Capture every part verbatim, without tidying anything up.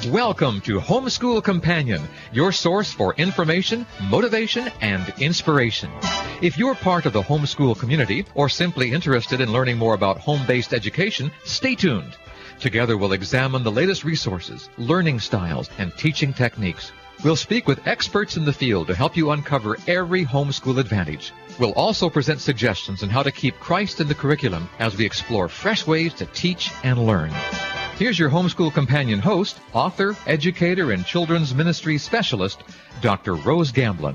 Welcome to Homeschool Companion, your source for information, motivation, and inspiration. If you're part of the homeschool community or simply interested in learning more about home-based education, stay tuned. Together we'll examine the latest resources, learning styles, and teaching techniques. We'll speak with experts in the field to help you uncover every homeschool advantage. We'll also present suggestions on how to keep Christ in the curriculum as we explore fresh ways to teach and learn. Here's your Homeschool Companion host, author, educator, and children's ministry specialist, Doctor Rose Gamblin.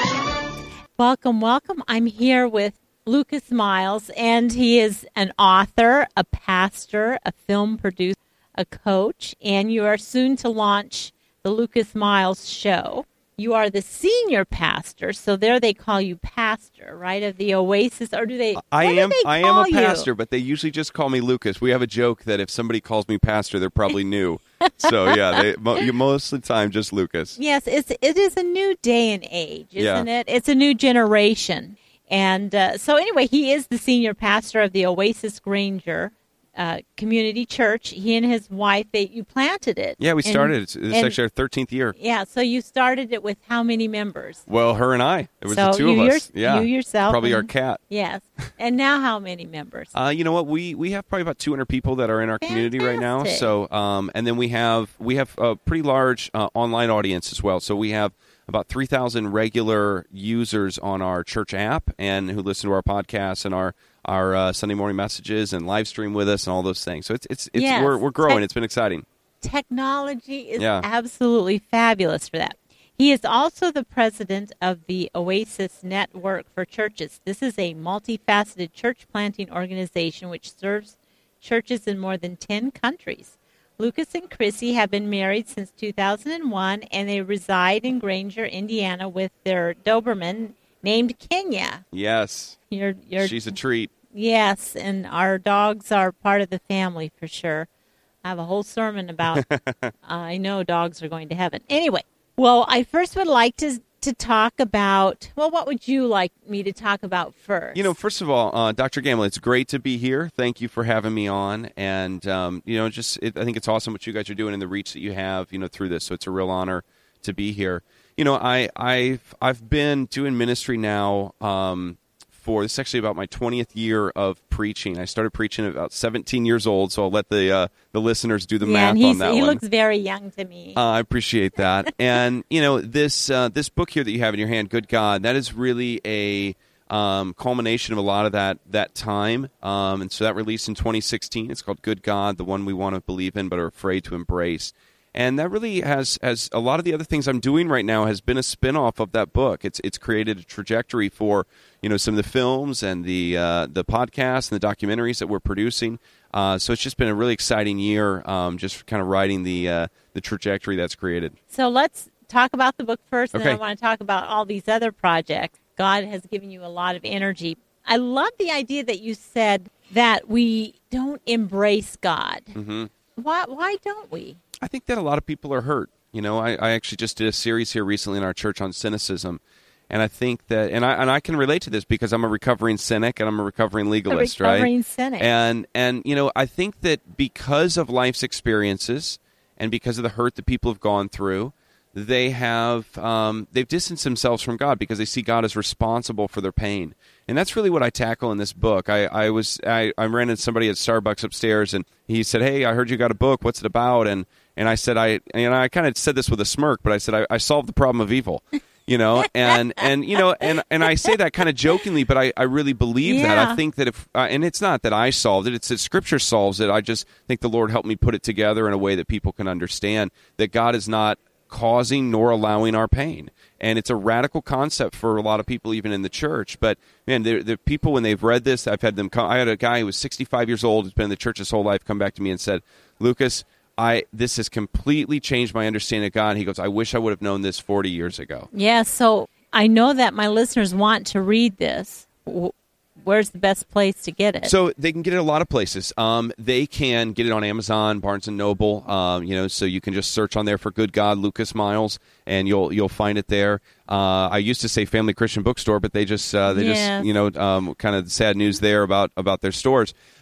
Welcome, welcome. I'm here with Lucas Miles, and he is an author, a pastor, a film producer, a coach, and you are soon to launch the Lucas Miles Show. You are the senior pastor, so there they call you pastor, right, of the Oasis, or do they? I am. Do they I am a you? pastor, but they usually just call me Lucas. We have a joke that if somebody calls me pastor, they're probably new. So yeah, they, most of the time just Lucas. Yes, it's it is a new day and age, isn't yeah. it? It's a new generation, and uh, so anyway, he is the senior pastor of the Oasis Granger Uh, community church. He and his wife, they, you planted it. Yeah, we started. And, it's it's and, actually our thirteenth year. Yeah, so you started it with how many members? Well, her and I. It was so the two you of us. Your, yeah, you yourself. Probably and, our cat. Yes. And now how many members? Uh, you know what? We we have probably about two hundred people that are in our Fantastic. community right now. So, um, and then we have we have a pretty large uh, online audience as well. So we have about three thousand regular users on our church app and who listen to our podcasts and our our uh, Sunday morning messages and live stream with us and all those things. So it's it's, it's yes. we're we're growing. Te- it's been exciting. Technology is yeah. absolutely fabulous for that. He is also the president of the Oasis Network for Churches. This is a multifaceted church planting organization which serves churches in more than ten countries. Lucas and Chrissy have been married since two thousand one, and they reside in Granger, Indiana, with their Doberman named Kenya. Yes. You're, you're, She's a treat. Yes, and our dogs are part of the family for sure. I have a whole sermon about uh, I know dogs are going to heaven. Anyway, well, I first would like to to talk about, well, what would you like me to talk about first? You know, first of all, uh, Doctor Gamble, it's great to be here. Thank you for having me on. And, um, you know, just it, I think it's awesome what you guys are doing and the reach that you have, you know, through this. So it's a real honor to be here. You know, I, I've I've been doing ministry now um, for, this is actually about my twentieth year of preaching. I started preaching at about seventeen years old, so I'll let the uh, the listeners do the yeah, math and on that he one. He looks very young to me. Uh, I appreciate that. And, you know, this uh, this book here that you have in your hand, Good God, that is really a um, culmination of a lot of that that time. Um, and so that released in twenty sixteen. It's called Good God, the one we want to believe in but are afraid to embrace. And that really has, has a lot of the other things I'm doing right now has been a spinoff of that book. It's it's created a trajectory for, you know, some of the films and the uh, the podcasts and the documentaries that we're producing. Uh, so it's just been a really exciting year, um, just kind of riding the uh, the trajectory that's created. So let's talk about the book first, and okay. then I want to talk about all these other projects. God has given you a lot of energy. I love the idea that you said that we don't embrace God. Mm-hmm. Why why don't we? I think that a lot of people are hurt. You know, I, I actually just did a series here recently in our church on cynicism. And I think that, and I and I can relate to this because I'm a recovering cynic and I'm a recovering legalist, a recovering right? cynic. And, and, you know, I think that because of life's experiences and because of the hurt that people have gone through, they have, um, they've distanced themselves from God because they see God as responsible for their pain. And that's really what I tackle in this book. I, I was, I, I ran into somebody at Starbucks upstairs and he said, "Hey, I heard you got a book. What's it about?" And, and I said, I, and I kind of said this with a smirk, but I said, I, I solved the problem of evil. You know, and, and you know, and, and I say that kind of jokingly, but I, I really believe yeah. that. I think that if, uh, and it's not that I solved it, it's that Scripture solves it. I just think the Lord helped me put it together in a way that people can understand that God is not causing nor allowing our pain. And it's a radical concept for a lot of people, even in the church. But, man, the, the people, when they've read this, I've had them come. I had a guy who was sixty-five years old, who's been in the church his whole life, come back to me and said, "Lucas, I this has completely changed my understanding of God." And he goes, "I wish I would have known this forty years ago." Yeah, so I know that my listeners want to read this. Where's the best place to get it? So they can get it a lot of places. Um, they can get it on Amazon, Barnes and Noble. Um, you know, so you can just search on there for "Good God, Lucas Miles," and you'll you'll find it there. Uh, I used to say Family Christian Bookstore, but they just uh, they yes. just you know um, kind of sad news there about about their stores.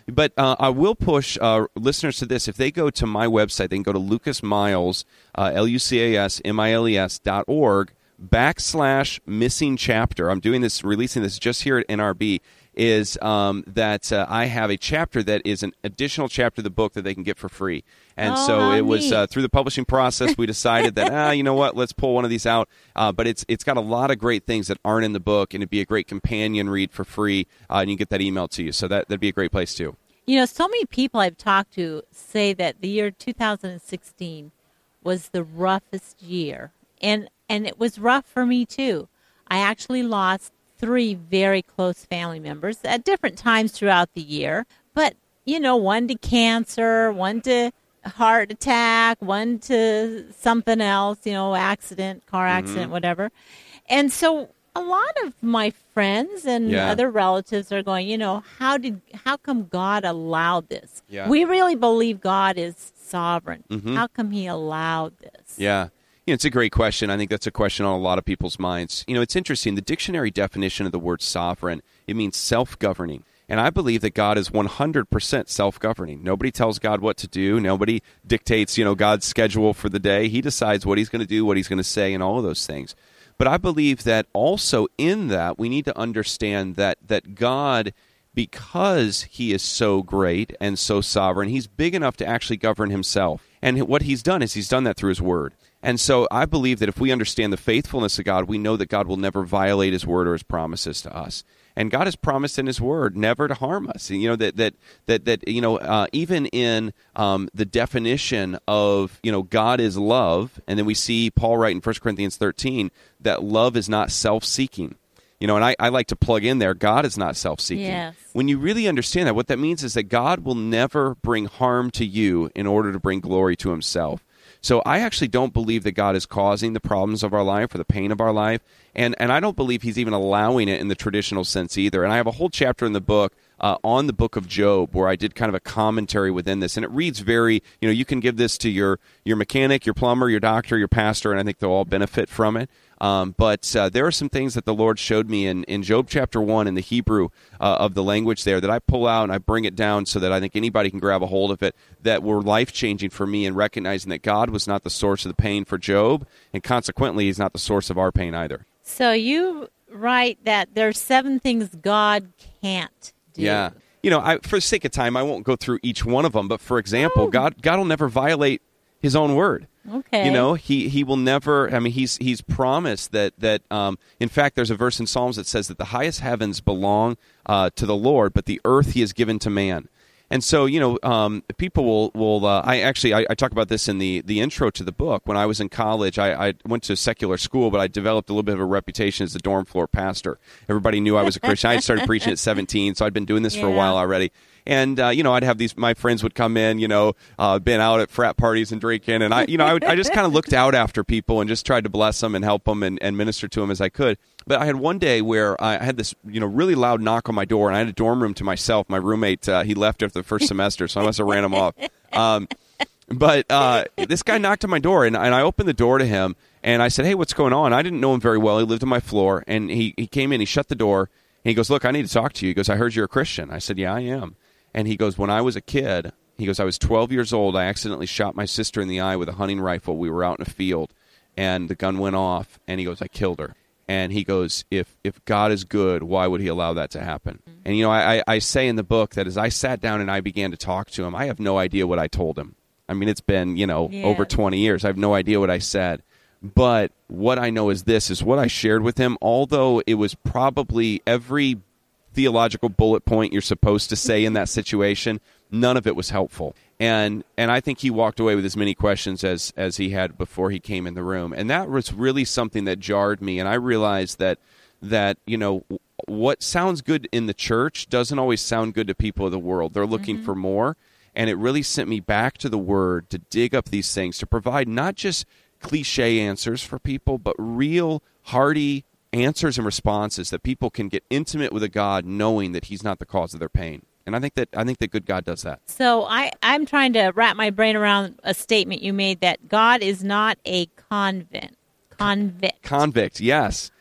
But uh, I will push uh, listeners to this. If they go to my website, they can go to Lucas Miles, uh, L U C A S M I L E S dot org, backslash missing chapter. I'm doing this, releasing this just here at N R B, is um, that uh, I have a chapter that is an additional chapter of the book that they can get for free. And oh, so it was uh, neat. through the publishing process, we decided that, ah, you know what, let's pull one of these out. Uh, but it's it's got a lot of great things that aren't in the book, and it'd be a great companion read for free, uh, and you can get that emailed to you. So that, that'd be a great place, too. You know, so many people I've talked to say that the year two thousand sixteen was the roughest year. And, and it was rough for me, too. I actually lost three very close family members at different times throughout the year. But, you know, one to cancer, one to heart attack, one to something else, you know, accident, car accident, mm-hmm. whatever. And so a lot of my friends and yeah. other relatives are going, you know, how did, how come God allowed this? Yeah. We really believe God is sovereign. Mm-hmm. How come he allowed this? Yeah. You know, it's a great question. I think that's a question on a lot of people's minds. You know, it's interesting. The dictionary definition of the word sovereign, it means self-governing. And I believe that God is one hundred percent self-governing. Nobody tells God what to do. Nobody dictates, you know, God's schedule for the day. He decides what he's going to do, what he's going to say, and all of those things. But I believe that also in that, we need to understand that that God, because he is so great and so sovereign, he's big enough to actually govern himself. And what he's done is he's done that through his word. And so I believe that if we understand the faithfulness of God, we know that God will never violate his word or his promises to us. And God has promised in his word never to harm us. You know, that that that that you know, uh, even in um, the definition of, you know, God is love, and then we see Paul write in First Corinthians thirteen that love is not self-seeking. You know, and I, I like to plug in there, God is not self-seeking. Yes. When you really understand that, what that means is that God will never bring harm to you in order to bring glory to himself. So I actually don't believe that God is causing the problems of our life or the pain of our life, and, and I don't believe he's even allowing it in the traditional sense either. And I have a whole chapter in the book uh, on the book of Job where I did kind of a commentary within this, and it reads very, you know, you can give this to your, your mechanic, your plumber, your doctor, your pastor, and I think they'll all benefit from it. Um, but uh, there are some things that the Lord showed me in, in Job chapter one in the Hebrew uh, of the language there that I pull out and I bring it down so that I think anybody can grab a hold of it, that were life-changing for me in recognizing that God was not the source of the pain for Job, and consequently he's not the source of our pain either. So you write that there's seven things God can't do. Yeah. You know, I, for the sake of time, I won't go through each one of them, but for example, oh. God God will never violate his own word. Okay. You know, he, he will never, I mean, he's he's promised that, that um, in fact, there's a verse in Psalms that says that the highest heavens belong uh, to the Lord, but the earth he has given to man. And so, you know, um, people will, will uh, I actually, I, I talk about this in the, the intro to the book. When I was in college, I, I went to a secular school, but I developed a little bit of a reputation as a dorm floor pastor. Everybody knew I was a Christian. I had started preaching at seventeen, so I'd been doing this yeah. for a while already. And, uh, you know, I'd have these, my friends would come in, you know, uh, been out at frat parties and drinking. And I, you know, I, would, I just kind of looked out after people and just tried to bless them and help them and, and minister to them as I could. But I had one day where I had this, you know, really loud knock on my door, and I had a dorm room to myself. My roommate, uh, he left after the first semester, so I must have ran him off. Um, but uh, this guy knocked on my door, and, and I opened the door to him, and I said, hey, what's going on? I didn't know him very well. He lived on my floor, and he, he came in, he shut the door, and he goes, look, I need to talk to you. He goes, I heard you're a Christian. I said, yeah, I am. And he goes, when I was a kid, he goes, I was twelve years old. I accidentally shot my sister in the eye with a hunting rifle. We were out in a field, and the gun went off, and he goes, I killed her. And he goes, if if God is good, why would he allow that to happen? Mm-hmm. And, you know, I, I say in the book that as I sat down and I began to talk to him, I have no idea what I told him. I mean, it's been, you know, yeah. over twenty years. I have no idea what I said. But what I know is this, is what I shared with him, although it was probably every theological bullet point you're supposed to say in that situation, none of it was helpful. And and I think he walked away with as many questions as, as he had before he came in the room. And that was really something that jarred me. And I realized that, that you know, what sounds good in the church doesn't always sound good to people of the world. They're looking mm-hmm. for more. And it really sent me back to the Word to dig up these things, to provide not just cliche answers for people, but real, hearty answers and responses that people can get intimate with a God knowing that he's not the cause of their pain. And I think that I think that good God does that. So I, I'm trying to wrap my brain around a statement you made that God is not a convict. Convict. Convict, yes.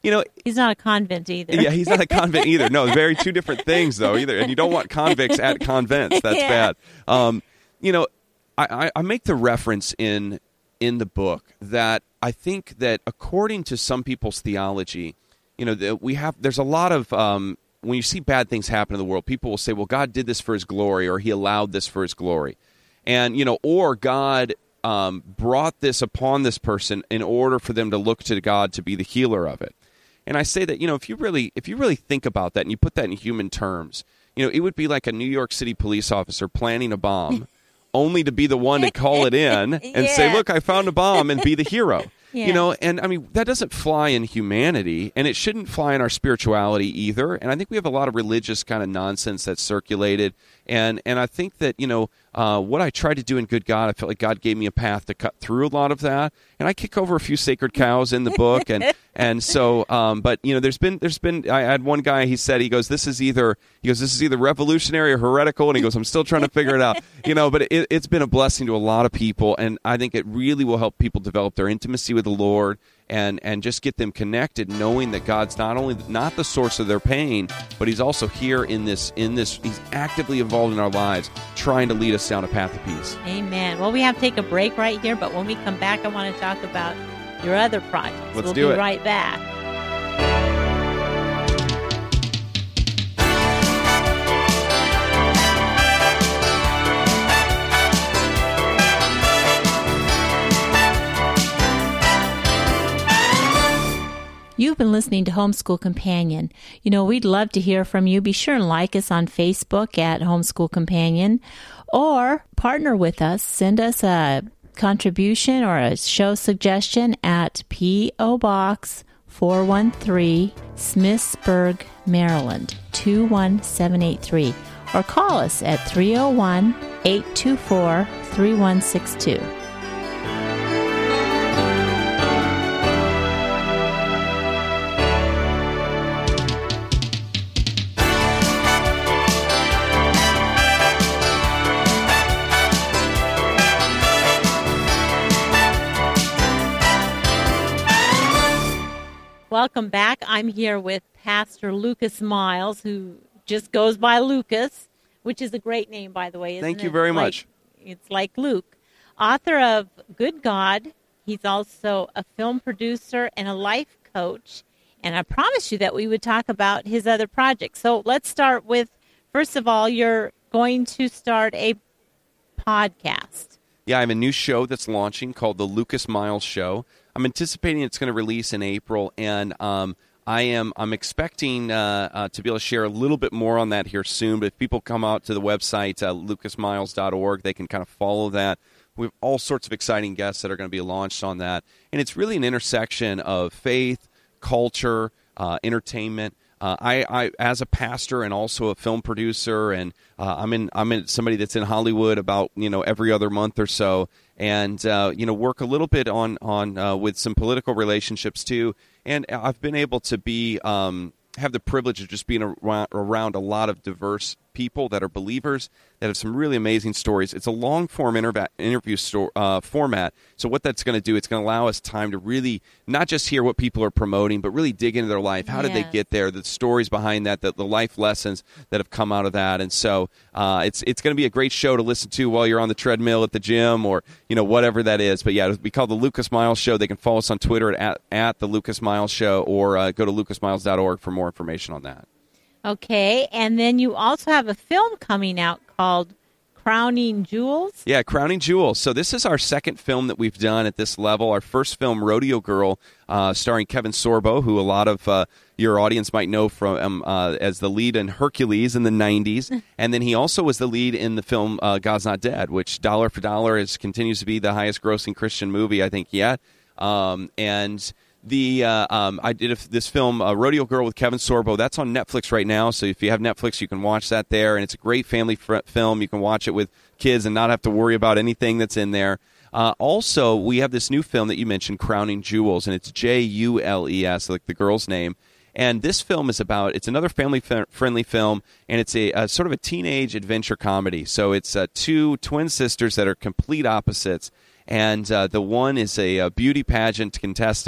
you know, he's not a convent either. Yeah, he's not a convent either. No, very two different things though. Either, and you don't want convicts at convents. That's yeah. bad. Um, you know, I, I make the reference in in the book that I think that according to some people's theology, you know, that we have there's a lot of um, when you see bad things happen in the world, people will say, "Well, God did this for His glory," or "He allowed this for His glory," and you know, or God um, brought this upon this person in order for them to look to God to be the healer of it. And I say that, you know, if you really if you really think about that and you put that in human terms, you know, it would be like a New York City police officer planning a bomb only to be the one to call it in and yeah. say, look, I found a bomb, and be the hero. Yeah. You know, and I mean, that doesn't fly in humanity, and it shouldn't fly in our spirituality either. And I think we have a lot of religious kind of nonsense that's circulated. And and I think that, you know, uh, what I tried to do in Good God, I felt like God gave me a path to cut through a lot of that. And I kick over a few sacred cows in the book. And and so, um, but, you know, there's been, there's been, I had one guy, he said, he goes, this is either, he goes, this is either revolutionary or heretical. And he goes, I'm still trying to figure it out. You know, but it, it's been a blessing to a lot of people. And I think it really will help people develop their intimacy with the Lord. And, and just get them connected, knowing that God's not only not the source of their pain, but He's also here in this in this. He's actively involved in our lives, trying to lead us down a path of peace. Amen. Well, we have to take a break right here, but when we come back, I want to talk about your other projects. Let's we'll do be it. right back. You've been listening to Homeschool Companion. You know, we'd love to hear from you. Be sure and like us on Facebook at Homeschool Companion, or partner with us. Send us a contribution or a show suggestion at P O. Box four one three, Smithsburg, Maryland, two one seven eight three, or call us at three oh one, eight two four, three one six two. Welcome back. I'm here with Pastor Lucas Miles, who just goes by Lucas, which is a great name, by the way, isn't Thank you it? very like, much. It's like Luke. Author of Good God. He's also a film producer and a life coach. And I promised you that we would talk about his other projects. So let's start with, first of all, you're going to start a podcast. Yeah, I have a new show that's launching called The Lucas Miles Show. I'm anticipating it's going to release in April, and um, I am I'm expecting uh, uh, to be able to share a little bit more on that here soon. But if people come out to the website, uh, lucas miles dot org, they can kind of follow that. We have all sorts of exciting guests that are going to be launched on that. And it's really an intersection of faith, culture, uh, entertainment. Uh, I, I, as a pastor and also a film producer, and uh, I'm in, I'm in somebody that's in Hollywood about you know every other month or so, and uh, you know work a little bit on on uh, with some political relationships too. And I've been able to be um, have the privilege of just being around, around a lot of diverse people that are believers that have some really amazing stories. It's a long-form interv- interview sto- uh, format, so what that's going to do, it's going to allow us time to really not just hear what people are promoting, but really dig into their life. How did yes. they get there? The stories behind that, the, the life lessons that have come out of that. And so uh, it's it's going to be a great show to listen to while you're on the treadmill at the gym or you know whatever that is. But yeah, it'll be called The Lucas Miles Show. They can follow us on Twitter at, at, at The Lucas Miles Show, or uh, go to lucas miles dot org for more information on that. Okay, and then you also have a film coming out called Crowning Jewels. Yeah, Crowning Jewels. So this is our second film that we've done at this level. Our first film, Rodeo Girl, uh, starring Kevin Sorbo, who a lot of uh, your audience might know from um, uh, as the lead in Hercules in the nineties. And then he also was the lead in the film uh, God's Not Dead, which dollar for dollar is continues to be the highest grossing Christian movie, I think, yet. Um, and... The uh, um, I did a, this film, uh, Rodeo Girl with Kevin Sorbo. That's on Netflix right now, so if you have Netflix, you can watch that there. And it's a great family fr- film. You can watch it with kids and not have to worry about anything that's in there. Uh, also, we have this new film that you mentioned, Crowning Jewels, and it's J U L E S, like the girl's name. And this film is about, it's another family-friendly film, and it's a, a sort of a teenage adventure comedy. So it's uh, two twin sisters that are complete opposites. And uh, the one is a, a beauty pageant contestant,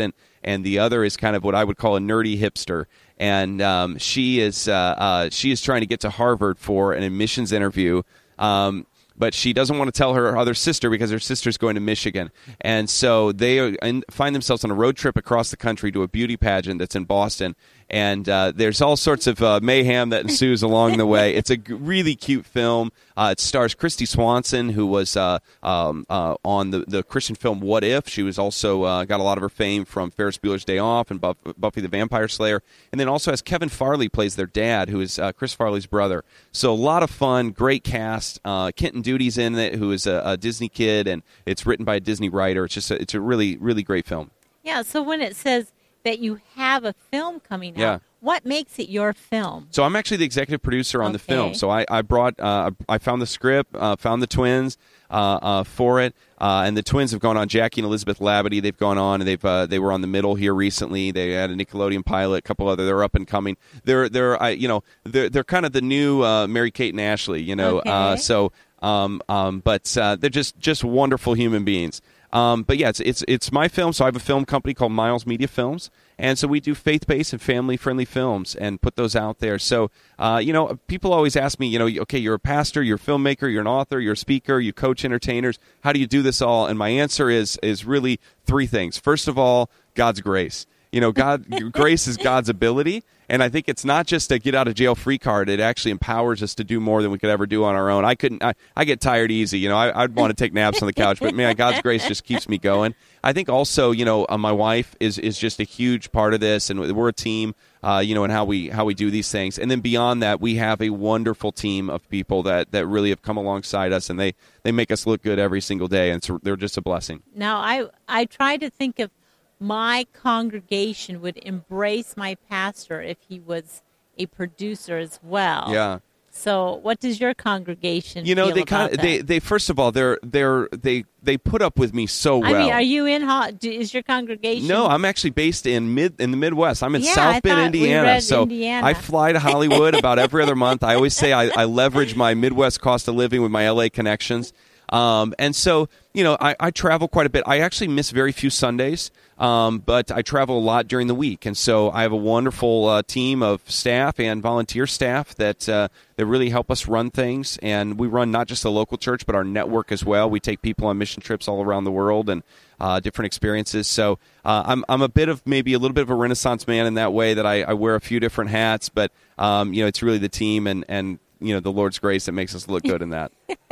and the other is kind of what I would call a nerdy hipster. And um, she is uh, uh, she is trying to get to Harvard for an admissions interview. Um, But she doesn't want to tell her other sister because her sister's going to Michigan. And so they are, and find themselves on a road trip across the country to a beauty pageant that's in Boston. And uh, there's all sorts of uh, mayhem that ensues along the way. It's a g- really cute film. Uh, it stars Christy Swanson, who was uh, um, uh, on the, the Christian film What If. She was also uh, got a lot of her fame from Ferris Bueller's Day Off and Buff- Buffy the Vampire Slayer. And then also has Kevin Farley plays their dad, who is uh, Chris Farley's brother. So a lot of fun, great cast. Uh, Kenton Duty's in it, who is a, a Disney kid, and it's written by a Disney writer. It's just a, it's a really, really great film. Yeah, so when it says that you have a film coming out, yeah. what makes it your film? So I'm actually the executive producer on okay. the film. So I, I brought, uh, I found the script, uh, found the twins uh, uh, for it, uh, and the twins have gone on. Jackie and Elizabeth Labadie, they've gone on, and they've uh, they were on The Middle here recently. They had a Nickelodeon pilot, a couple other. They're up and coming. They're they're uh, you know they're they're kind of the new uh, Mary Kate and Ashley, you know. Okay. Uh, so um um, but uh, they're just just wonderful human beings. Um, but yeah, it's it's it's my film. So I have a film company called Miles Media Films, and so we do faith-based and family-friendly films and put those out there. So uh, you know, people always ask me, you know, okay, you're a pastor, you're a filmmaker, you're an author, you're a speaker, you coach entertainers. How do you do this all? And my answer is is really three things. First of all, God's grace. You know, God grace is God's ability. And I think it's not just a get out of jail free card. It actually empowers us to do more than we could ever do on our own. I couldn't. I, I get tired easy. You know, I, I'd want to take naps on the couch, but man, God's grace just keeps me going. I think also, you know, uh, my wife is is just a huge part of this, and we're a team. Uh, you know, and how we how we do these things. And then beyond that, we have a wonderful team of people that, that really have come alongside us, and they, they make us look good every single day, and so they're just a blessing. Now, I I try to think of my congregation would embrace my pastor if he was a producer as well. Yeah. So, what does your congregation? You know, feel they about kind of that? they they first of all they're they're they they put up with me so well. I mean, are you in? Ho- do- Is your congregation? No, I'm actually based in mid in the Midwest. I'm in Yeah, I South Bend, thought we Indiana. read So Indiana. I fly to Hollywood about every other month. I always say I, I leverage my Midwest cost of living with my L A connections. Um, and so, you know, I, I travel quite a bit. I actually miss very few Sundays, um, but I travel a lot during the week. And so I have a wonderful uh, team of staff and volunteer staff that uh, that really help us run things. And we run not just the local church, but our network as well. We take people on mission trips all around the world and uh, different experiences. So uh, I'm I'm a bit of maybe a little bit of a Renaissance man in that way, that I, I wear a few different hats. But, um, you know, it's really the team and, and, you know, the Lord's grace that makes us look good in that.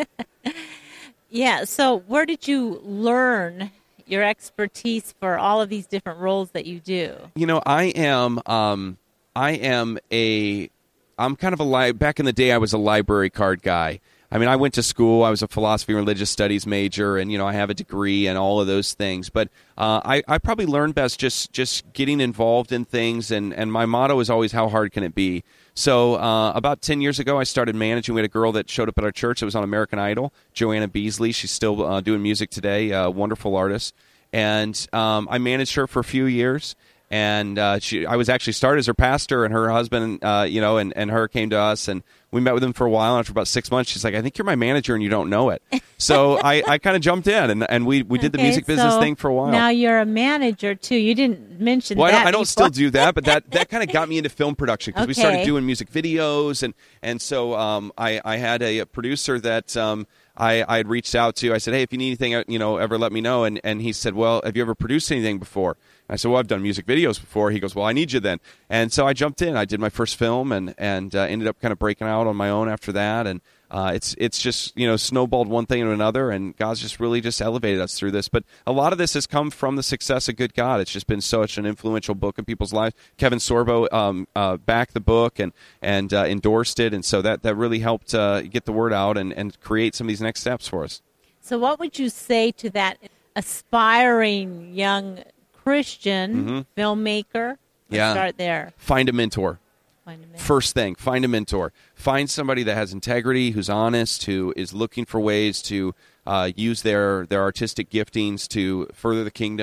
Yeah, so where did you learn your expertise for all of these different roles that you do? You know, I am, um, I am a, I'm kind of a, li- back in the day I was a library card guy. I mean, I went to school, I was a philosophy and religious studies major, and, you know, I have a degree and all of those things. But uh, I, I probably learned best just, just getting involved in things, and, and my motto is always, how hard can it be? So uh, about ten years ago, I started managing. We had a girl that showed up at our church that was on American Idol, Joanna Beasley. She's still uh, doing music today, a wonderful artist. And um, I managed her for a few years. And uh, she, I was actually started as her pastor, and her husband, uh, you know, and, and her came to us, and we met with him for a while. And after about six months, she's like, "I think you're my manager, and you don't know it." So I, I kind of jumped in, and, and we, we did the Okay, music business so thing for a while. Now you're a manager too. You didn't mention well, that. I don't, I don't before. still do that, but that, that kind of got me into film production, because we started Okay. doing music videos, and and so um, I I had a, a producer that um, I I had reached out to. I said, "Hey, if you need anything, you know, ever let me know." And and he said, "Well, have you ever produced anything before?" I said, "Well, I've done music videos before." He goes, "Well, I need you then." And so I jumped in. I did my first film, and and uh, ended up kind of breaking out on my own after that. And uh, it's it's just, you know, snowballed one thing into another, and God's just really just elevated us through this. But a lot of this has come from the success of Good God. It's just been such an influential book in people's lives. Kevin Sorbo um, uh, backed the book and and uh, endorsed it, and so that that really helped uh, get the word out and and create some of these next steps for us. So what would you say to that aspiring young Christian Mm-hmm. filmmaker? Let's Yeah. start there. Find a mentor. Find a minute. First thing, find a mentor. Find somebody that has integrity, who's honest, who is looking for ways to uh, use their, their artistic giftings to further the kingdom.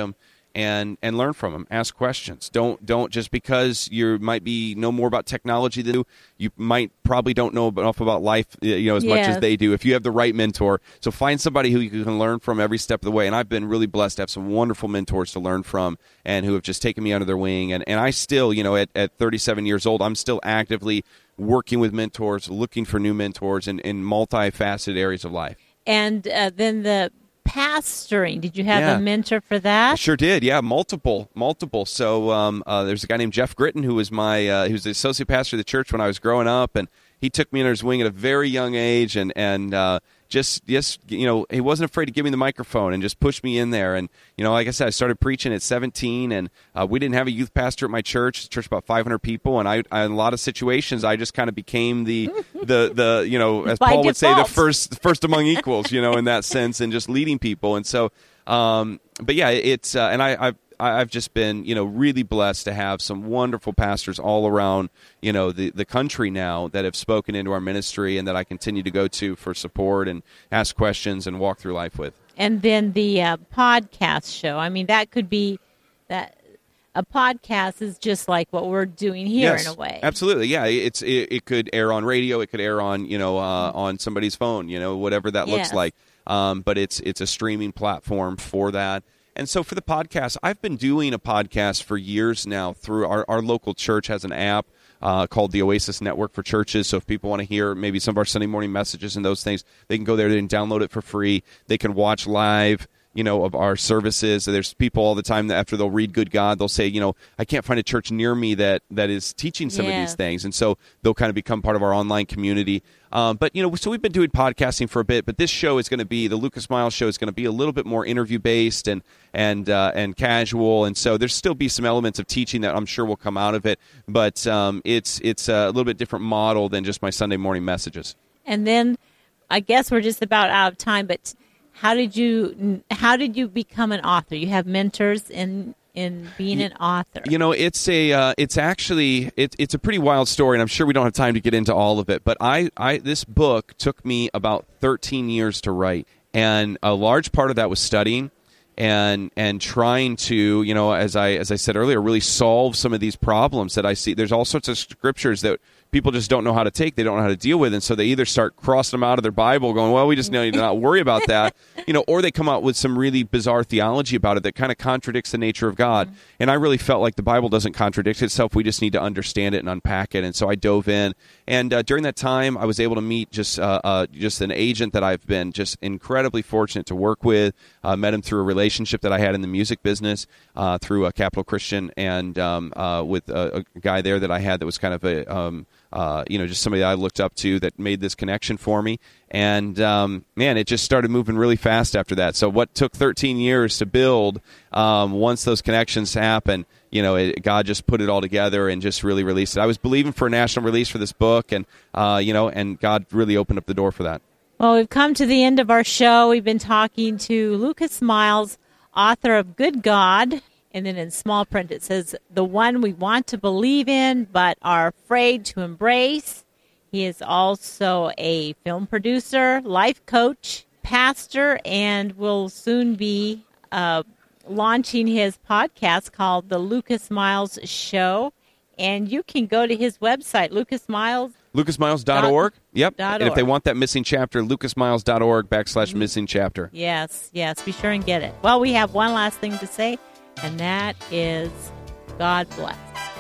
and and learn from them. Ask questions. Don't don't just because you might be know more about technology than you, you might probably don't know enough about life, you know, as yes. much as they do. If you have the right mentor, so find somebody who you can learn from every step of the way. And I've been really blessed to have some wonderful mentors to learn from, and who have just taken me under their wing. And and I still, you know, at at thirty-seven years old, I'm still actively working with mentors, looking for new mentors in in multifaceted areas of life. And uh, then the pastoring, did you have Yeah. a mentor for that? I sure did, yeah, multiple, multiple. So um, uh, there's a guy named Jeff Gritton who was my, uh, he was the associate pastor of the church when I was growing up, and he took me under his wing at a very young age, and and uh, just, just, you know, he wasn't afraid to give me the microphone and just push me in there. And, you know, like I said, I started preaching at seventeen, and uh, we didn't have a youth pastor at my church. It's a church about five hundred people, and I, I, in a lot of situations, I just kind of became the, the, the, you know, as By Paul would say, the default. first, first among equals, you know, in that sense, and just leading people. And so, um, but yeah, it's, uh, and I, I've, I've just been, you know, really blessed to have some wonderful pastors all around, you know, the, the country now that have spoken into our ministry and that I continue to go to for support and ask questions and walk through life with. And then the uh, podcast show. I mean, that could be that a podcast is just like what we're doing here Yes, in a way. Absolutely. Yeah, it's it, it could air on radio, it could air on, you know, uh, on somebody's phone, you know, whatever that looks Yes. like. Um, but it's it's a streaming platform for that. And so for the podcast, I've been doing a podcast for years now through our, our local church has an app uh, called the Oasis Network for Churches. So if people want to hear maybe some of our Sunday morning messages and those things, they can go there and download it for free. They can watch live, you know, of our services. There's people all the time that after they'll read Good God, they'll say, you know, I can't find a church near me that, that is teaching some Yes. of these things. And so they'll kind of become part of our online community. Um, but, you know, so we've been doing podcasting for a bit, but this show is going to be, the Lucas Miles show is going to be a little bit more interview-based and and uh, and casual. And so there's still be some elements of teaching that I'm sure will come out of it. But um, it's, it's a little bit different model than just my Sunday morning messages. And then I guess we're just about out of time, but how did you how did you become an author? You have mentors in in being an author. You know, it's a uh, it's actually it, it's a pretty wild story, and I'm sure we don't have time to get into all of it. But I, I this book took me about thirteen years to write, and a large part of that was studying and and trying to, you know, as I as I said earlier, really solve some of these problems that I see. There's all sorts of scriptures that people just don't know how to take. They don't know how to deal with. And so they either start crossing them out of their Bible going, well, we just need to not worry about that, you know, or they come out with some really bizarre theology about it that kind of contradicts the nature of God. Mm-hmm. And I really felt like the Bible doesn't contradict itself. We just need to understand it and unpack it. And so I dove in. And uh, during that time, I was able to meet just uh, uh, just an agent that I've been just incredibly fortunate to work with. Uh, met him through a relationship that I had in the music business uh, through a Capital Christian and um, uh, with a, a guy there that I had that was kind of a... Um, Uh, you know, just somebody that I looked up to that made this connection for me. And, um, man, it just started moving really fast after that. So what took thirteen years to build, um, once those connections happened, you know, it, God just put it all together and just really released it. I was believing for a national release for this book, and, uh, you know, and God really opened up the door for that. Well, we've come to the end of our show. We've been talking to Lucas Miles, author of Good God. And then in small print, it says, the one we want to believe in but are afraid to embrace. He is also a film producer, life coach, pastor, and will soon be uh, launching his podcast called The Lucas Miles Show. And you can go to his website, Lucas Miles. lucas miles dot org. Yep. Dot and if they org. want that missing chapter, lucas miles dot org backslash missing chapter. Yes, yes, be sure and get it. Well, we have one last thing to say. And that is, God bless.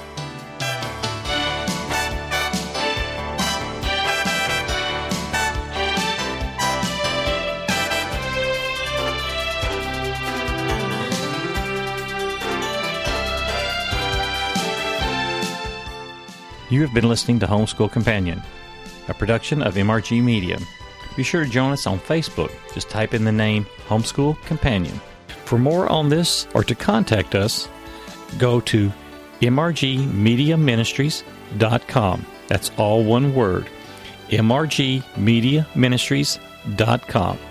You have been listening to Homeschool Companion, a production of M R G Media. Be sure to join us on Facebook. Just type in the name Homeschool Companion. For more on this or to contact us, go to m r g media ministries dot com. That's all one word, m r g media ministries dot com.